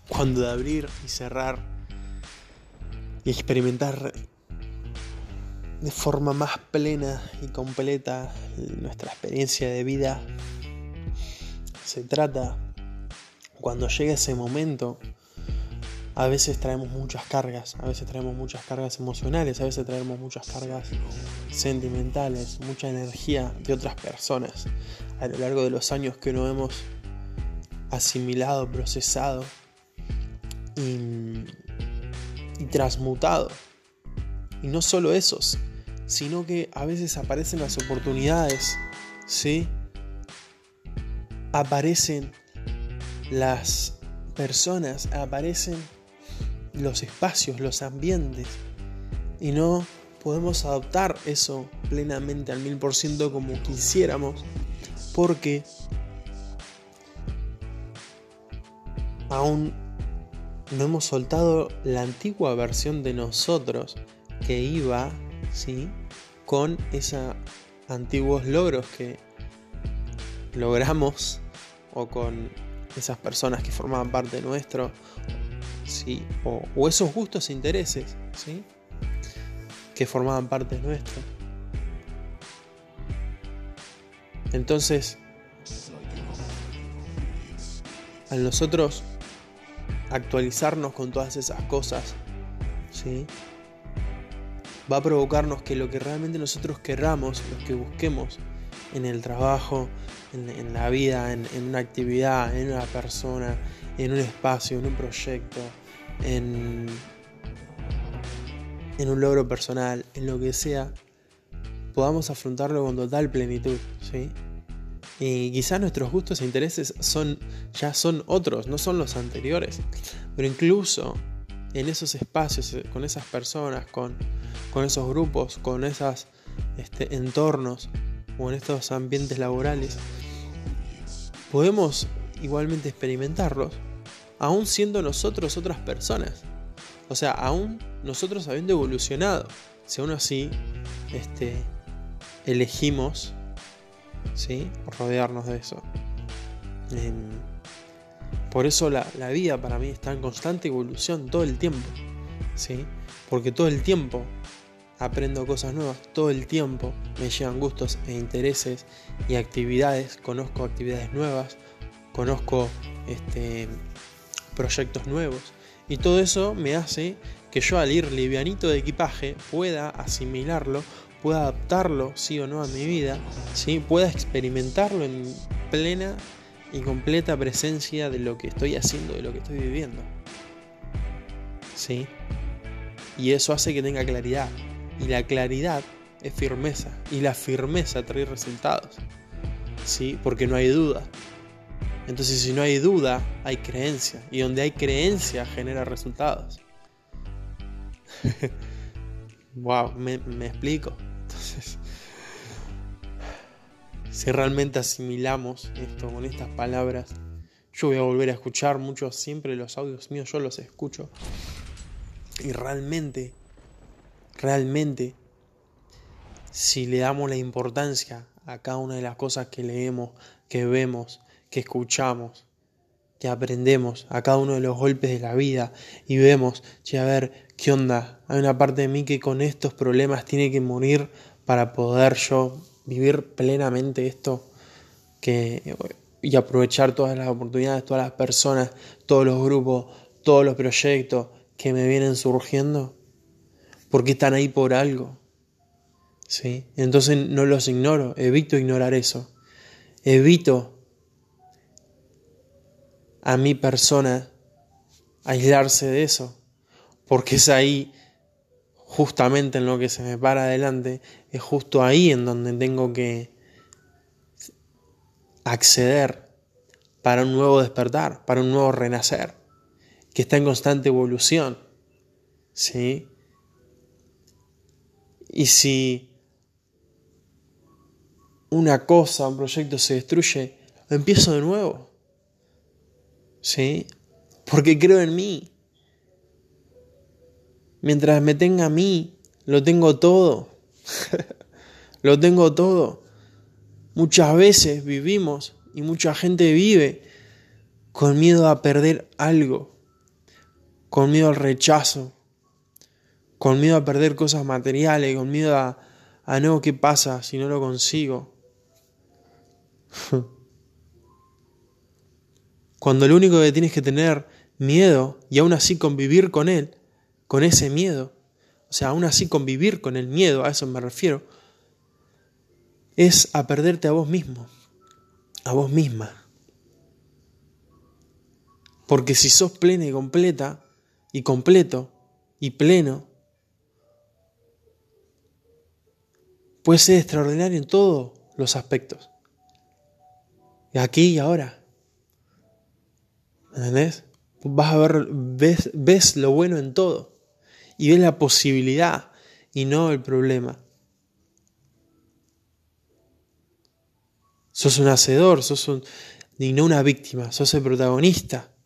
cuando de abrir y cerrar y experimentar de forma más plena y completa nuestra experiencia de vida se trata. Cuando llega ese momento, a veces traemos muchas cargas emocionales, a veces traemos muchas cargas sentimentales, mucha energía de otras personas a lo largo de los años que no hemos asimilado, procesado y transmutado. Y no solo esos, sino que a veces aparecen las oportunidades, ¿sí? Aparecen las personas, aparecen los espacios, los ambientes, y no podemos adoptar eso plenamente al 1000% como quisiéramos, porque aún no hemos soltado la antigua versión de nosotros que iba, ¿sí?, con esos antiguos logros que logramos, o con esas personas que formaban parte nuestro, ¿sí?, o esos gustos e intereses, ¿sí?, que formaban parte nuestro. Entonces, al nosotros actualizarnos con todas esas cosas, ¿sí?, va a provocarnos que lo que realmente nosotros querramos, lo que busquemos en el trabajo, en la vida, en una actividad, en una persona, en un espacio, en un proyecto, en un logro personal, en lo que sea, podamos afrontarlo con total plenitud, ¿sí? Y quizás nuestros gustos e intereses ya son otros, no son los anteriores, pero incluso en esos espacios, con esas personas, con esos grupos, con esos entornos o en estos ambientes laborales, podemos igualmente experimentarlos, aún siendo nosotros otras personas. O sea, aún nosotros habiendo evolucionado, si aún así elegimos, ¿sí?, rodearnos de eso. Por eso la vida para mí está en constante evolución todo el tiempo, ¿sí? Porque todo el tiempo aprendo cosas nuevas, todo el tiempo me llegan gustos e intereses y actividades, conozco actividades nuevas, conozco proyectos nuevos, y todo eso me hace que yo, al ir livianito de equipaje, pueda asimilarlo, pueda adaptarlo sí o no a mi vida, ¿sí?, pueda experimentarlo en plena y completa presencia de lo que estoy haciendo, de lo que estoy viviendo, ¿sí? Y eso hace que tenga claridad, y la claridad es firmeza, y la firmeza trae resultados, ¿sí?, porque no hay duda. Entonces, si no hay duda, hay creencia, y donde hay creencia genera resultados. Wow, me explico. Entonces, si realmente asimilamos esto con estas palabras, yo voy a volver a escuchar mucho, siempre los audios míos yo los escucho, y realmente, si le damos la importancia a cada una de las cosas que leemos, que vemos, que escuchamos, que aprendemos, a cada uno de los golpes de la vida, y vemos, a ver, ¿qué onda? Hay una parte de mí que con estos problemas tiene que morir para poder yo vivir plenamente esto, y aprovechar todas las oportunidades, todas las personas, todos los grupos, todos los proyectos que me vienen surgiendo, porque están ahí por algo, ¿sí? Entonces no los ignoro, evito ignorar eso, evito a mi persona aislarse de eso, porque es ahí, justamente en lo que se me para adelante, es justo ahí en donde tengo que acceder para un nuevo despertar, para un nuevo renacer, que está en constante evolución, ¿sí? Y si una cosa, un proyecto se destruye, empiezo de nuevo, ¿sí? Porque creo en mí. Mientras me tenga a mí, lo tengo todo. Lo tengo todo. Muchas veces vivimos, y mucha gente vive con miedo a perder algo, con miedo al rechazo, con miedo a perder cosas materiales, con miedo a no, ¿qué pasa si no lo consigo? Cuando lo único que tienes que tener miedo y aún así convivir con él, con ese miedo, o sea, aún así convivir con el miedo, a eso me refiero, es a perderte a vos mismo, a vos misma. Porque si sos plena y completa, y completo, y pleno, puedes ser extraordinario en todos los aspectos. Aquí y ahora. ¿Entendés? Vas a ver, ves lo bueno en todo. Y ves la posibilidad y no el problema. Sos un hacedor, y no una víctima, sos el protagonista.